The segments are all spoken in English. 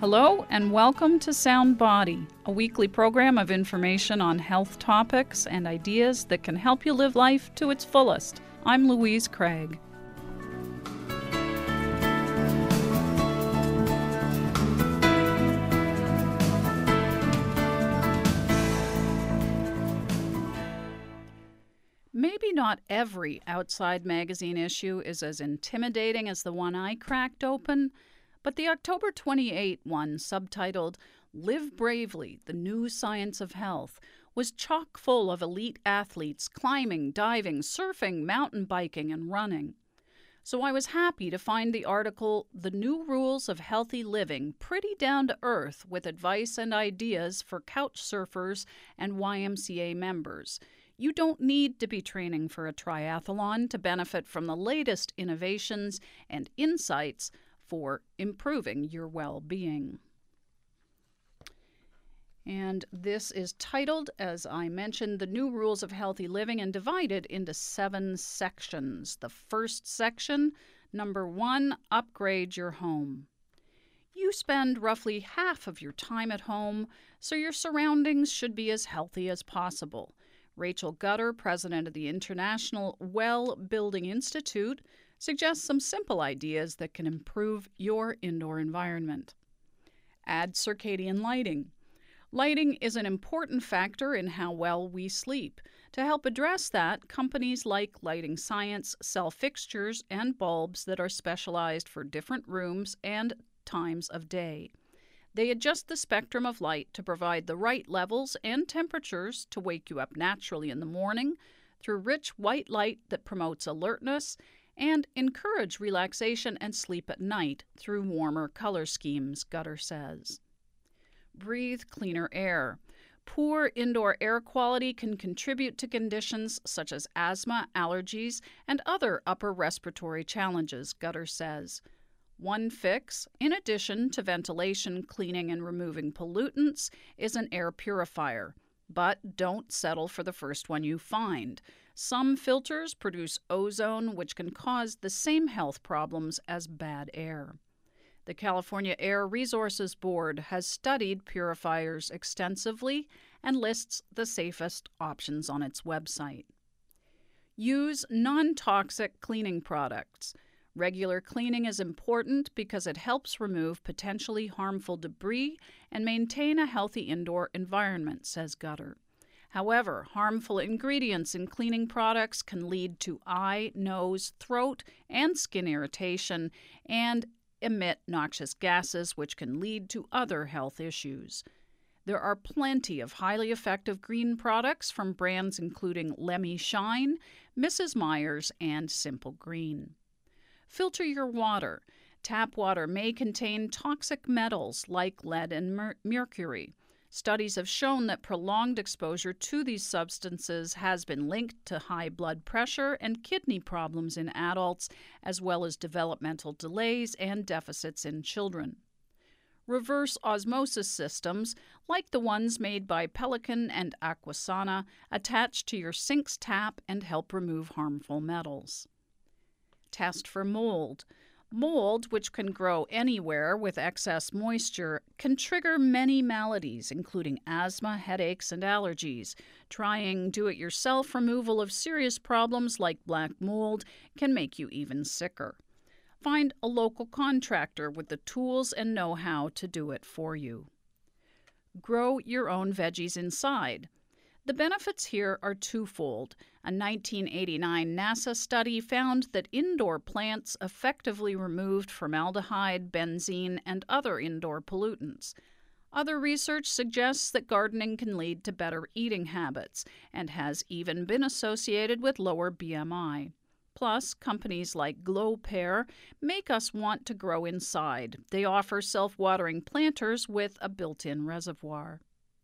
Hello and welcome to Sound Body, a weekly program of information on health topics and ideas that can help you live life to its fullest. I'm Louise Craig. Maybe not every Outside Magazine issue is as intimidating as the one I cracked open, but the October 28 one, subtitled Live Bravely, The New Science of Health, was chock full of elite athletes climbing, diving, surfing, mountain biking, and running. So I was happy to find the article, The New Rules of Healthy Living, pretty down to earth with advice and ideas for couch surfers and YMCA members. You don't need to be training for a triathlon to benefit from the latest innovations and insights for improving your well-being. And this is titled, as I mentioned, The New Rules of Healthy Living, and divided into 7 sections. The first section, number 1, upgrade your home. You spend roughly half of your time at home, so your surroundings should be as healthy as possible. Rachel Gutter, president of the International Well Building Institute, suggests some simple ideas that can improve your indoor environment. Add circadian lighting. Lighting is an important factor in how well we sleep. To help address that, companies like Lighting Science sell fixtures and bulbs that are specialized for different rooms and times of day. They adjust the spectrum of light to provide the right levels and temperatures to wake you up naturally in the morning through rich white light that promotes alertness and encourage relaxation and sleep at night through warmer color schemes, Gutter says. Breathe cleaner air. Poor indoor air quality can contribute to conditions such as asthma, allergies, and other upper respiratory challenges, Gutter says. One fix, in addition to ventilation, cleaning, and removing pollutants, is an air purifier. But don't settle for the first one you find. Some filters produce ozone, which can cause the same health problems as bad air. The California Air Resources Board has studied purifiers extensively and lists the safest options on its website. Use non-toxic cleaning products. Regular cleaning is important because it helps remove potentially harmful debris and maintain a healthy indoor environment, says Gutter. However, harmful ingredients in cleaning products can lead to eye, nose, throat, and skin irritation and emit noxious gases, which can lead to other health issues. There are plenty of highly effective green products from brands including Lemmy Shine, Mrs. Meyer's, and Simple Green. Filter your water. Tap water may contain toxic metals like lead and mercury. Studies have shown that prolonged exposure to these substances has been linked to high blood pressure and kidney problems in adults, as well as developmental delays and deficits in children. Reverse osmosis systems, like the ones made by Pelican and Aquasana, attach to your sink's tap and help remove harmful metals. Test for mold. Mold, which can grow anywhere with excess moisture, can trigger many maladies, including asthma, headaches, and allergies. Trying do-it-yourself removal of serious problems like black mold can make you even sicker. Find a local contractor with the tools and know-how to do it for you. Grow your own veggies inside. The benefits here are twofold. A 1989 NASA study found that indoor plants effectively removed formaldehyde, benzene, and other indoor pollutants. Other research suggests that gardening can lead to better eating habits and has even been associated with lower BMI. Plus, companies like GlowPair make us want to grow inside. They offer self-watering planters with a built-in reservoir.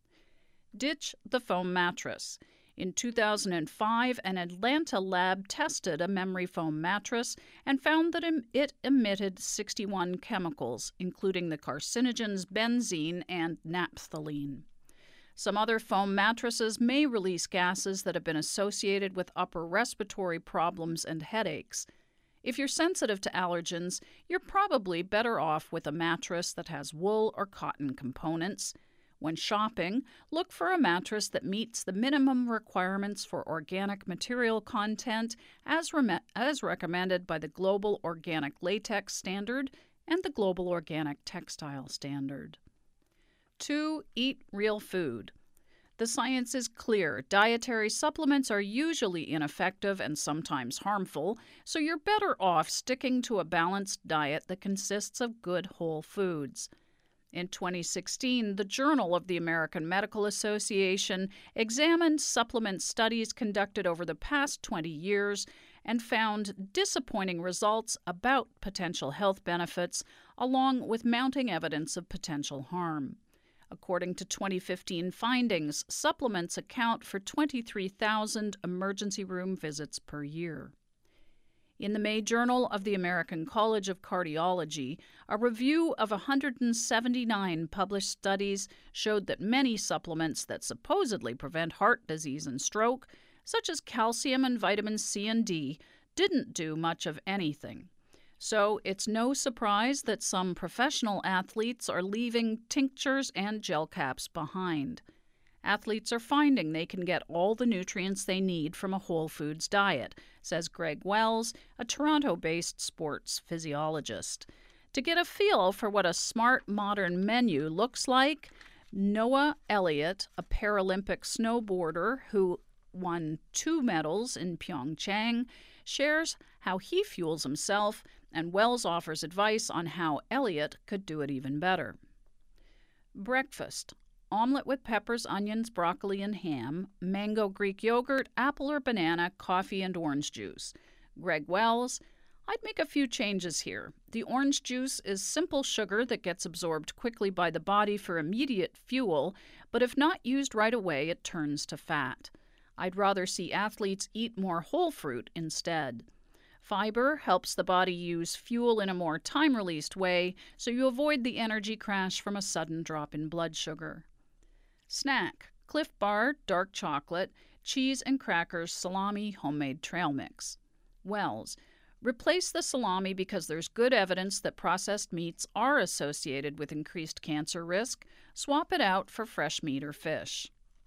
Ditch the foam mattress. In 2005, an Atlanta lab tested a memory foam mattress and found that it emitted 61 chemicals, including the carcinogens benzene and naphthalene. Some other foam mattresses may release gases that have been associated with upper respiratory problems and headaches. If you're sensitive to allergens, you're probably better off with a mattress that has wool or cotton components. When shopping, look for a mattress that meets the minimum requirements for organic material content as recommended by the Global Organic Latex Standard and the Global Organic Textile Standard. 2. Eat real food. The science is clear. Dietary supplements are usually ineffective and sometimes harmful, so you're better off sticking to a balanced diet that consists of good whole foods. In 2016, the Journal of the American Medical Association examined supplement studies conducted over the past 20 years and found disappointing results about potential health benefits, along with mounting evidence of potential harm. According to 2015 findings, supplements account for 23,000 emergency room visits per year. In the May Journal of the American College of Cardiology, a review of 179 published studies showed that many supplements that supposedly prevent heart disease and stroke, such as calcium and vitamin C and D, didn't do much of anything. So it's no surprise that some professional athletes are leaving tinctures and gel caps behind. Athletes are finding they can get all the nutrients they need from a whole foods diet, says Greg Wells, a Toronto-based sports physiologist. To get a feel for what a smart modern menu looks like, Noah Elliott, a Paralympic snowboarder who won 2 medals in Pyeongchang, shares how he fuels himself, and Wells offers advice on how Elliott could do it even better. Breakfast: omelet with peppers, onions, broccoli, and ham, mango Greek yogurt, apple or banana, coffee, and orange juice. Greg Wells: I'd make a few changes here. The orange juice is simple sugar that gets absorbed quickly by the body for immediate fuel, but if not used right away, it turns to fat. I'd rather see athletes eat more whole fruit instead. Fiber helps the body use fuel in a more time-released way, so you avoid the energy crash from a sudden drop in blood sugar. Snack: Cliff Bar, dark chocolate, cheese and crackers, salami, homemade trail mix. Wells: replace the salami because there's good evidence that processed meats are associated with increased cancer risk. Swap it out for fresh meat or fish.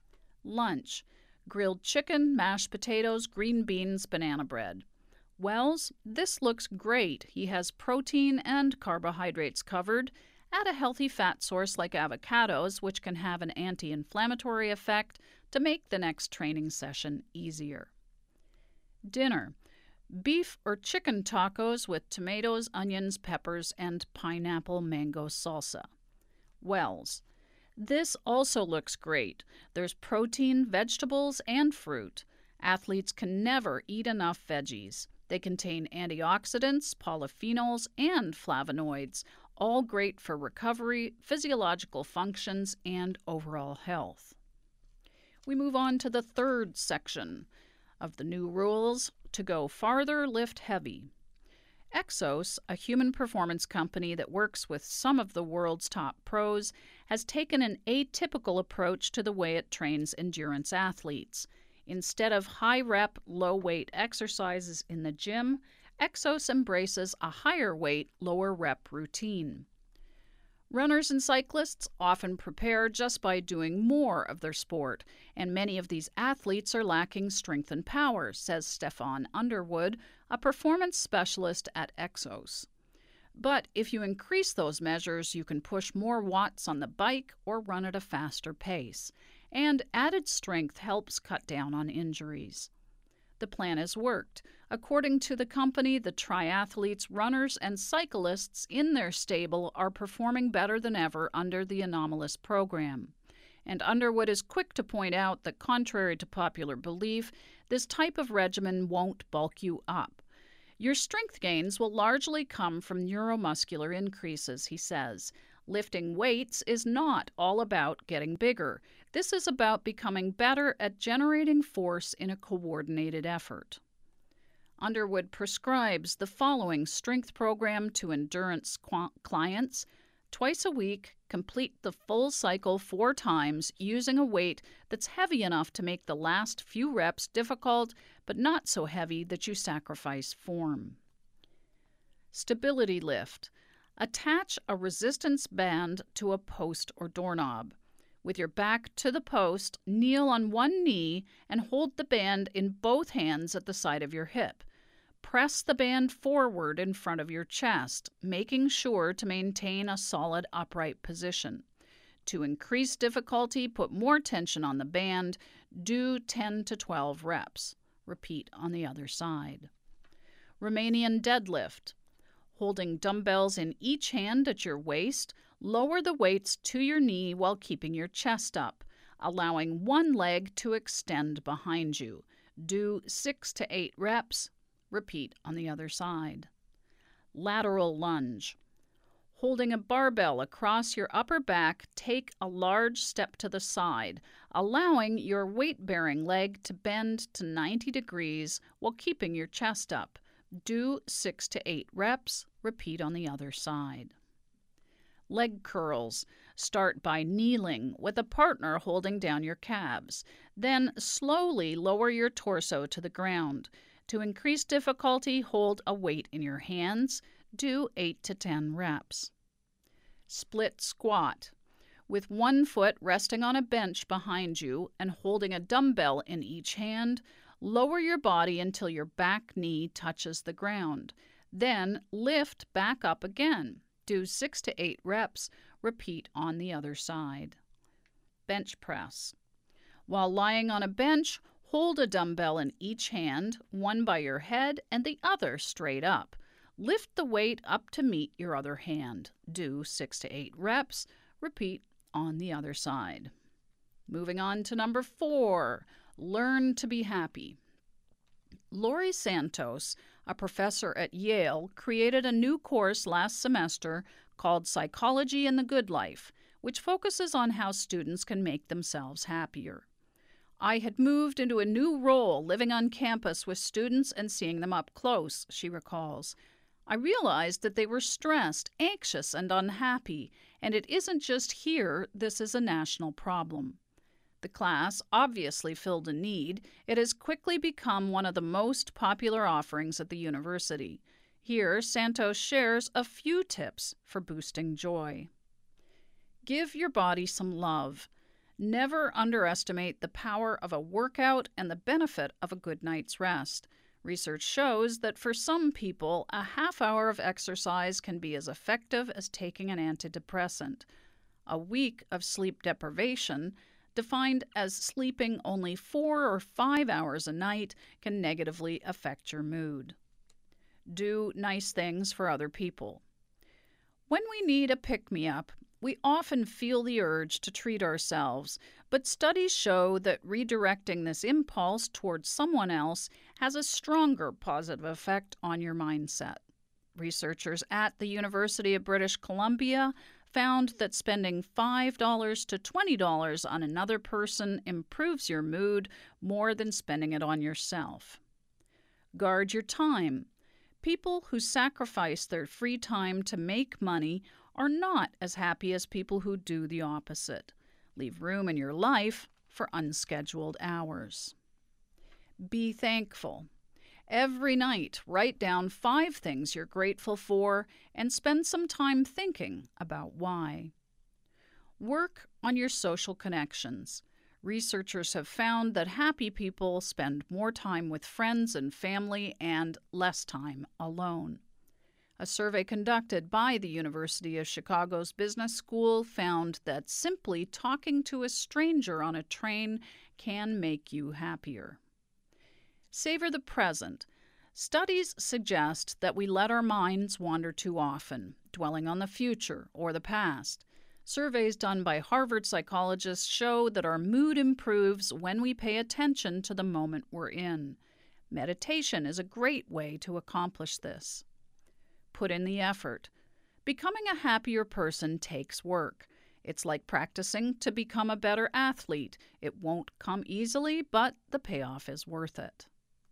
Lunch: grilled chicken, mashed potatoes, green beans, banana bread. Wells: this looks great. He has protein and carbohydrates covered. Add a healthy fat source like avocados, which can have an anti-inflammatory effect to make the next training session easier. Dinner: beef or chicken tacos with tomatoes, onions, peppers, and pineapple mango salsa. Wells: this also looks great. There's protein, vegetables, and fruit. Athletes can never eat enough veggies. They contain antioxidants, polyphenols, and flavonoids, all great for recovery, physiological functions, and overall health. We move on to the third section of the new rules: to go farther, lift heavy. Exos, a human performance company that works with some of the world's top pros, has taken an atypical approach to the way it trains endurance athletes. Instead of high-rep, low-weight exercises in the gym, Exos embraces a higher-weight, lower-rep routine. Runners and cyclists often prepare just by doing more of their sport, and many of these athletes are lacking strength and power, says Stefan Underwood, a performance specialist at Exos. But if you increase those measures, you can push more watts on the bike or run at a faster pace. And added strength helps cut down on injuries. The plan has worked. According to the company, the triathletes, runners, and cyclists in their stable are performing better than ever under the Anomalous program. And Underwood is quick to point out that, contrary to popular belief, this type of regimen won't bulk you up. Your strength gains will largely come from neuromuscular increases, he says. Lifting weights is not all about getting bigger. This is about becoming better at generating force in a coordinated effort. Underwood prescribes the following strength program to endurance clients. Twice a week, complete the full cycle 4 times using a weight that's heavy enough to make the last few reps difficult, but not so heavy that you sacrifice form. Stability lift. Attach a resistance band to a post or doorknob. With your back to the post, kneel on one knee and hold the band in both hands at the side of your hip. Press the band forward in front of your chest, making sure to maintain a solid upright position. To increase difficulty, put more tension on the band. Do 10 to 12 reps. Repeat on the other side. Romanian deadlift. Holding dumbbells in each hand at your waist, lower the weights to your knee while keeping your chest up, allowing one leg to extend behind you. Do 6 to 8 reps. Repeat on the other side. Lateral lunge. Holding a barbell across your upper back, take a large step to the side, allowing your weight-bearing leg to bend to 90 degrees while keeping your chest up. Do 6 to 8 reps. Repeat on the other side. Leg curls. Start by kneeling with a partner holding down your calves. Then slowly lower your torso to the ground. To increase difficulty, hold a weight in your hands. Do 8 to 10 reps. Split squat. With one foot resting on a bench behind you and holding a dumbbell in each hand, lower your body until your back knee touches the ground. Then lift back up again. Do 6 to 8 reps. Repeat on the other side. Bench press. While lying on a bench, hold a dumbbell in each hand, one by your head and the other straight up. Lift the weight up to meet your other hand. Do 6 to 8 reps. Repeat on the other side. Moving on to number 4, learn to be happy. Laurie Santos, a professor at Yale, created a new course last semester called Psychology in the Good Life, which focuses on how students can make themselves happier. I had moved into a new role living on campus with students and seeing them up close, she recalls. I realized that they were stressed, anxious, and unhappy, and it isn't just here, this is a national problem. The class obviously filled a need. It has quickly become one of the most popular offerings at the university. Here, Santos shares a few tips for boosting joy. Give your body some love. Never underestimate the power of a workout and the benefit of a good night's rest. Research shows that for some people, a half hour of exercise can be as effective as taking an antidepressant. A week of sleep deprivation, defined as sleeping only 4 or 5 hours a night, can negatively affect your mood. Do nice things for other people. When we need a pick-me-up, we often feel the urge to treat ourselves, but studies show that redirecting this impulse towards someone else has a stronger positive effect on your mindset. Researchers at the University of British Columbia found that spending $5 to $20 on another person improves your mood more than spending it on yourself. Guard your time. People who sacrifice their free time to make money are not as happy as people who do the opposite. Leave room in your life for unscheduled hours. Be thankful. Every night, write down 5 things you're grateful for and spend some time thinking about why. Work on your social connections. Researchers have found that happy people spend more time with friends and family and less time alone. A survey conducted by the University of Chicago's Business School found that simply talking to a stranger on a train can make you happier. Savor the present. Studies suggest that we let our minds wander too often, dwelling on the future or the past. Surveys done by Harvard psychologists show that our mood improves when we pay attention to the moment we're in. Meditation is a great way to accomplish this. Put in the effort. Becoming a happier person takes work. It's like practicing to become a better athlete. It won't come easily, but the payoff is worth it.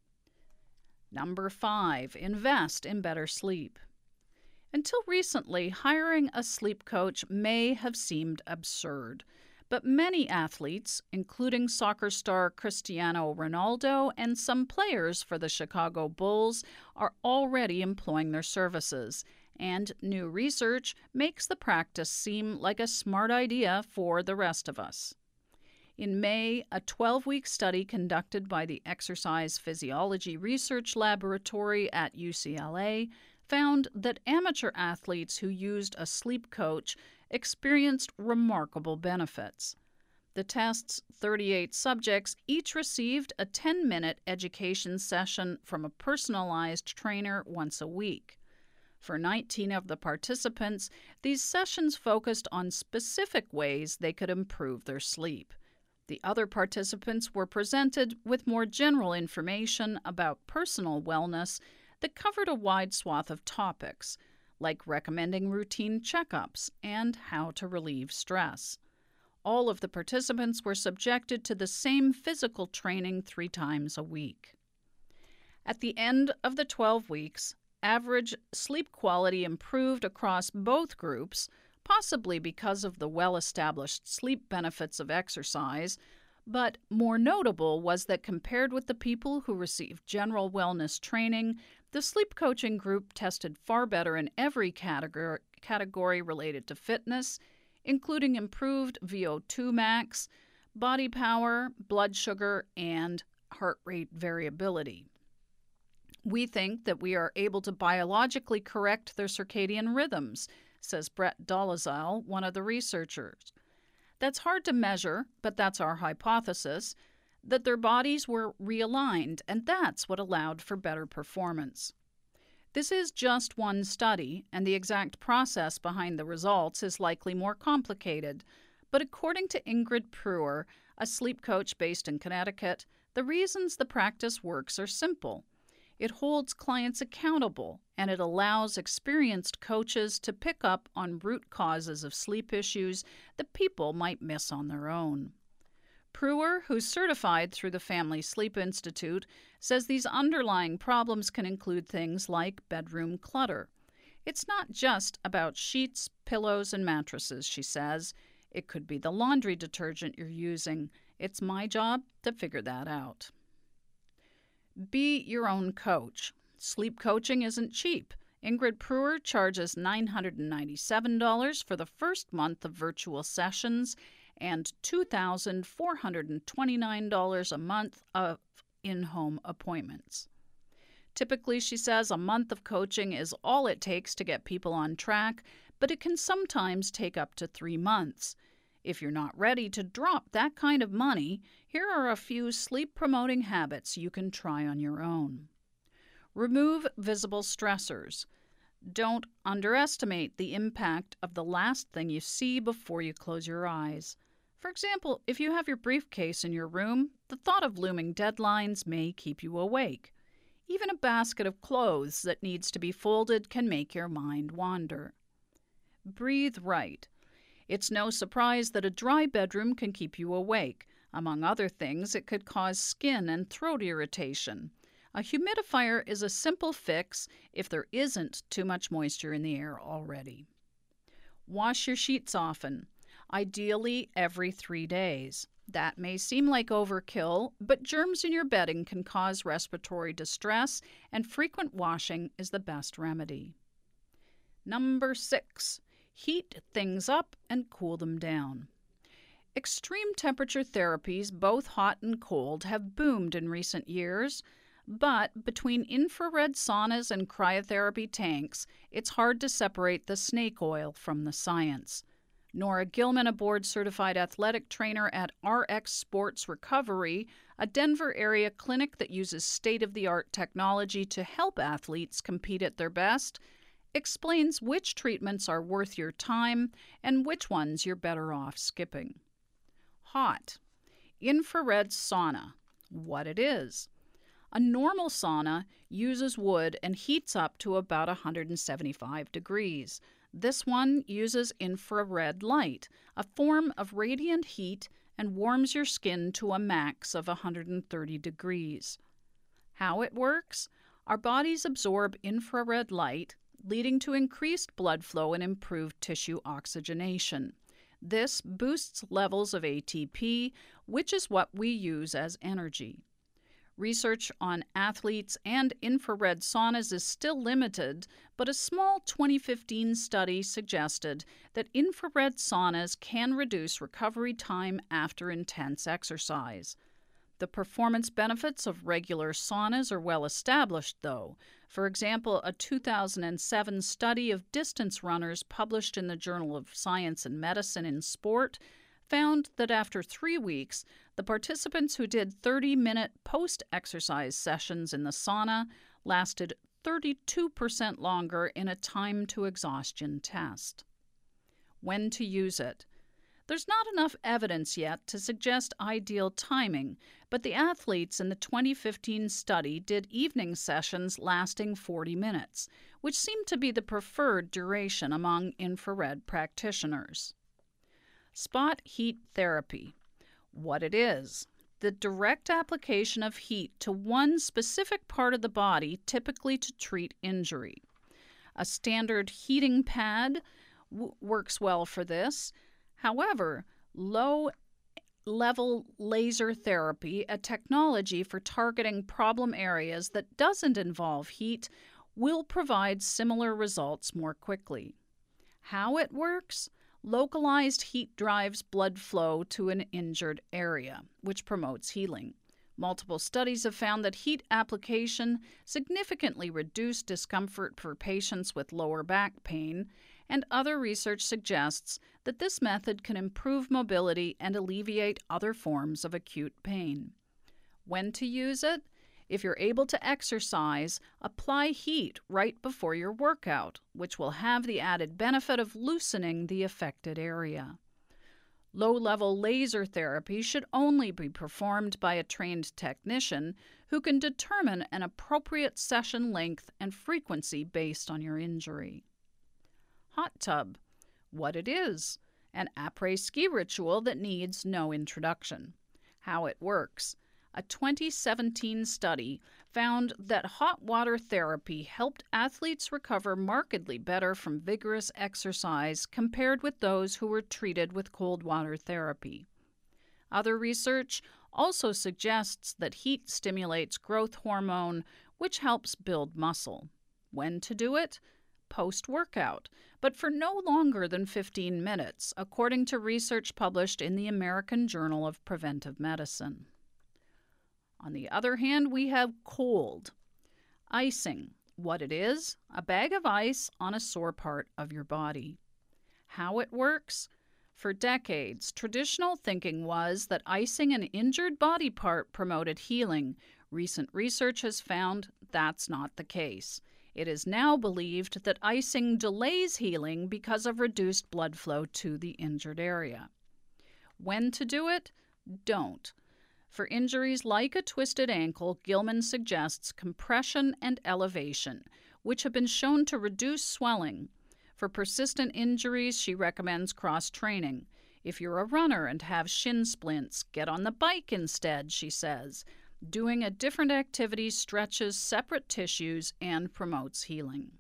Number 5, invest in better sleep. Until recently, hiring a sleep coach may have seemed absurd. But many athletes, including soccer star Cristiano Ronaldo and some players for the Chicago Bulls, are already employing their services, and new research makes the practice seem like a smart idea for the rest of us. In May, a 12-week study conducted by the Exercise Physiology Research Laboratory at UCLA found that amateur athletes who used a sleep coach experienced remarkable benefits. The test's 38 subjects each received a 10-minute education session from a personalized trainer once a week. For 19 of the participants, these sessions focused on specific ways they could improve their sleep. The other participants were presented with more general information about personal wellness that covered a wide swath of topics, like recommending routine checkups and how to relieve stress. All of the participants were subjected to the same physical training 3 times a week. At the end of the 12 weeks, average sleep quality improved across both groups, possibly because of the well-established sleep benefits of exercise, but more notable was that compared with the people who received general wellness training, the sleep coaching group tested far better in every category related to fitness, including improved VO2 max, body power, blood sugar, and heart rate variability. We think that we are able to biologically correct their circadian rhythms, says Brett Dolezal, one of the researchers. That's hard to measure, but that's our hypothesis, that their bodies were realigned, and that's what allowed for better performance. This is just one study, and the exact process behind the results is likely more complicated, but according to Ingrid Pruer, a sleep coach based in Connecticut, the reasons the practice works are simple. It holds clients accountable, and it allows experienced coaches to pick up on root causes of sleep issues that people might miss on their own. Pruer, who's certified through the Family Sleep Institute, says these underlying problems can include things like bedroom clutter. It's not just about sheets, pillows, and mattresses, she says. It could be the laundry detergent you're using. It's my job to figure that out. Be your own coach. Sleep coaching isn't cheap. Ingrid Pruer charges $997 for the first month of virtual sessions and $2,429 a month of in-home appointments. Typically, she says, a month of coaching is all it takes to get people on track, but it can sometimes take up to 3 months. If you're not ready to drop that kind of money, here are a few sleep-promoting habits you can try on your own. Remove visible stressors. Don't underestimate the impact of the last thing you see before you close your eyes. For example, if you have your briefcase in your room, the thought of looming deadlines may keep you awake. Even a basket of clothes that needs to be folded can make your mind wander. Breathe right. It's no surprise that a dry bedroom can keep you awake. Among other things, it could cause skin and throat irritation. A humidifier is a simple fix if there isn't too much moisture in the air already. Wash your sheets often, ideally every 3 days. That may seem like overkill, but germs in your bedding can cause respiratory distress, and frequent washing is the best remedy. Number 6. Heat things up and cool them down. Extreme temperature therapies, both hot and cold, have boomed in recent years, but between infrared saunas and cryotherapy tanks, it's hard to separate the snake oil from the science. Nora Gilman, a board-certified athletic trainer at RX Sports Recovery, a Denver area clinic that uses state-of-the-art technology to help athletes compete at their best, explains which treatments are worth your time and which ones you're better off skipping. Hot. Infrared sauna. What it is. A normal sauna uses wood and heats up to about 175 degrees. This one uses infrared light, a form of radiant heat, and warms your skin to a max of 130 degrees. How it works? Our bodies absorb infrared light, leading to increased blood flow and improved tissue oxygenation. This boosts levels of ATP, which is what we use as energy. Research on athletes and infrared saunas is still limited, but a small 2015 study suggested that infrared saunas can reduce recovery time after intense exercise. The performance benefits of regular saunas are well established, though. For example, a 2007 study of distance runners published in the Journal of Science and Medicine in Sport found that after 3 weeks, the participants who did 30-minute post-exercise sessions in the sauna lasted 32% longer in a time-to-exhaustion test. When to use it? There's not enough evidence yet to suggest ideal timing, but the athletes in the 2015 study did evening sessions lasting 40 minutes, which seemed to be the preferred duration among infrared practitioners. Spot heat therapy. What it is: the direct application of heat to one specific part of the body, typically to treat injury. A standard heating pad works well for this. However, low-level laser therapy, a technology for targeting problem areas that doesn't involve heat, will provide similar results more quickly. How it works? Localized heat drives blood flow to an injured area, which promotes healing. Multiple studies have found that heat application significantly reduced discomfort for patients with lower back pain, and other research suggests that this method can improve mobility and alleviate other forms of acute pain. When to use it? If you're able to exercise, apply heat right before your workout, which will have the added benefit of loosening the affected area. Low-level laser therapy should only be performed by a trained technician who can determine an appropriate session length and frequency based on your injury. Hot tub. What it is: an après-ski ritual that needs no introduction. How it works. A 2017 study found that hot water therapy helped athletes recover markedly better from vigorous exercise compared with those who were treated with cold water therapy. Other research also suggests that heat stimulates growth hormone, which helps build muscle. When to do it? Post-workout, but for no longer than 15 minutes, according to research published in the American Journal of Preventive Medicine. On the other hand, we have cold. Icing. What it is: a bag of ice on a sore part of your body. How it works? For decades, traditional thinking was that icing an injured body part promoted healing. Recent research has found that's not the case. It is now believed that icing delays healing because of reduced blood flow to the injured area. When to do it? Don't. For injuries like a twisted ankle, Gilman suggests compression and elevation, which have been shown to reduce swelling. For persistent injuries, she recommends cross-training. If you're a runner and have shin splints, get on the bike instead, she says. Doing a different activity stretches separate tissues and promotes healing.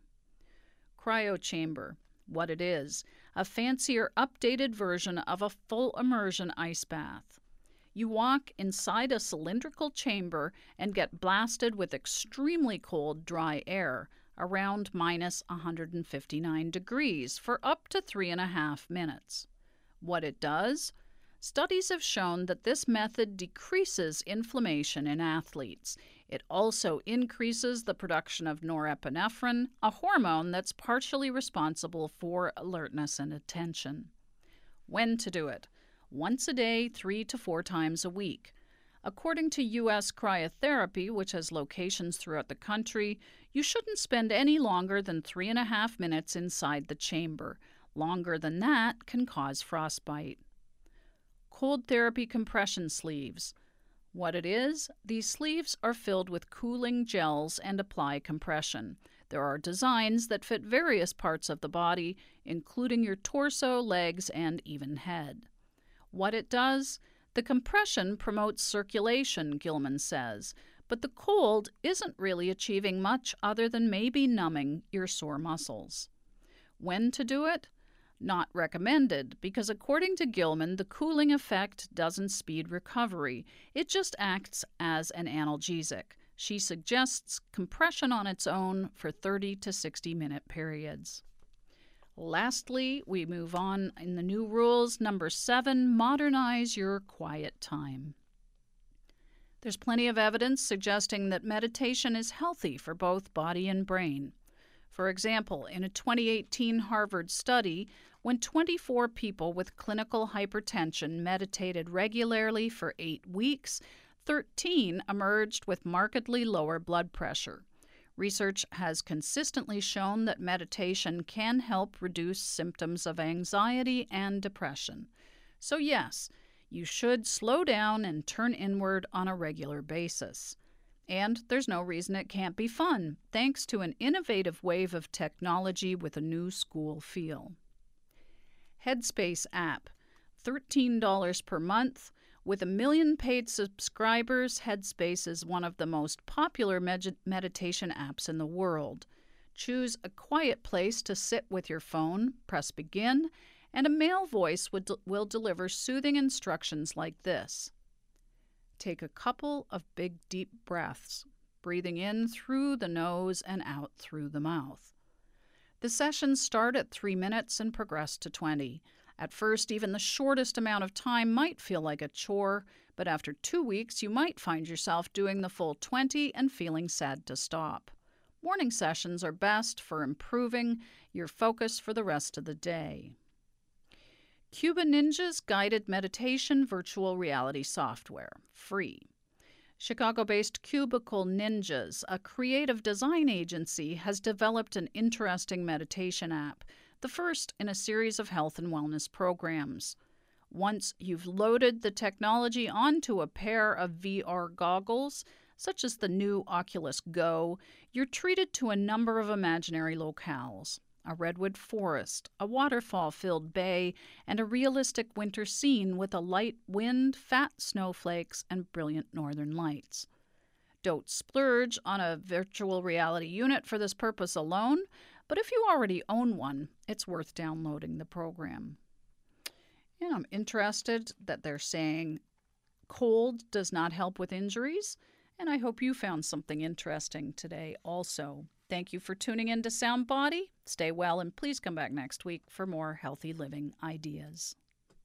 Cryochamber. What it is: a fancier, updated version of a full immersion ice bath. You walk inside a cylindrical chamber and get blasted with extremely cold, dry air, around minus 159 degrees, for up to 3.5 minutes. What it does? Studies have shown that this method decreases inflammation in athletes. It also increases the production of norepinephrine, a hormone that's partially responsible for alertness and attention. When to do it? Once a day, 3 to 4 times a week. According to U.S. Cryotherapy, which has locations throughout the country, you shouldn't spend any longer than 3.5 minutes inside the chamber. Longer than that can cause frostbite. Cold therapy compression sleeves. What it is: these sleeves are filled with cooling gels and apply compression. There are designs that fit various parts of the body, including your torso, legs, and even head. What it does? The compression promotes circulation, Gilman says, but the cold isn't really achieving much other than maybe numbing your sore muscles. When to do it? Not recommended because, according to Gilman, the cooling effect doesn't speed recovery. It just acts as an analgesic. She suggests compression on its own for 30 to 60-minute periods. Lastly, we move on in the new rules. Number 7, modernize your quiet time. There's plenty of evidence suggesting that meditation is healthy for both body and brain. For example, in a 2018 Harvard study, when 24 people with clinical hypertension meditated regularly for 8 weeks, 13 emerged with markedly lower blood pressure. Research has consistently shown that meditation can help reduce symptoms of anxiety and depression. So yes, you should slow down and turn inward on a regular basis. And there's no reason it can't be fun, thanks to an innovative wave of technology with a new school feel. Headspace app, $13 per month. With 1 million paid subscribers, Headspace is one of the most popular meditation apps in the world. Choose a quiet place to sit with your phone, press begin, and a male voice will deliver soothing instructions like this. Take a couple of big, deep breaths, breathing in through the nose and out through the mouth. The sessions start at 3 minutes and progress to 20. At first, even the shortest amount of time might feel like a chore, but after 2 weeks, you might find yourself doing the full 20 and feeling sad to stop. Morning sessions are best for improving your focus for the rest of the day. Cuba Ninja's guided meditation virtual reality software, free. Chicago-based Cubicle Ninjas, a creative design agency, has developed an interesting meditation app, the first in a series of health and wellness programs. Once you've loaded the technology onto a pair of VR goggles, such as the new Oculus Go, you're treated to a number of imaginary locales: a redwood forest, a waterfall-filled bay, and a realistic winter scene with a light wind, fat snowflakes, and brilliant northern lights. Don't splurge on a virtual reality unit for this purpose alone, but if you already own one, it's worth downloading the program. And I'm interested that they're saying cold does not help with injuries, and I hope you found something interesting today also. Thank you for tuning in to Sound Body. Stay well, and please come back next week for more healthy living ideas.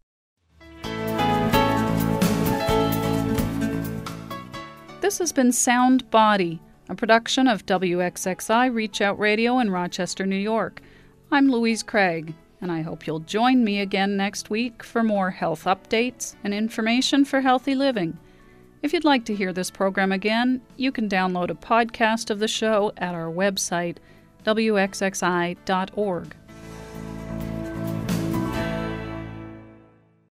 This has been Sound Body, a production of WXXI Reach Out Radio in Rochester, New York. I'm Louise Craig, and I hope you'll join me again next week for more health updates and information for healthy living. If you'd like to hear this program again, you can download a podcast of the show at our website, wxxi.org.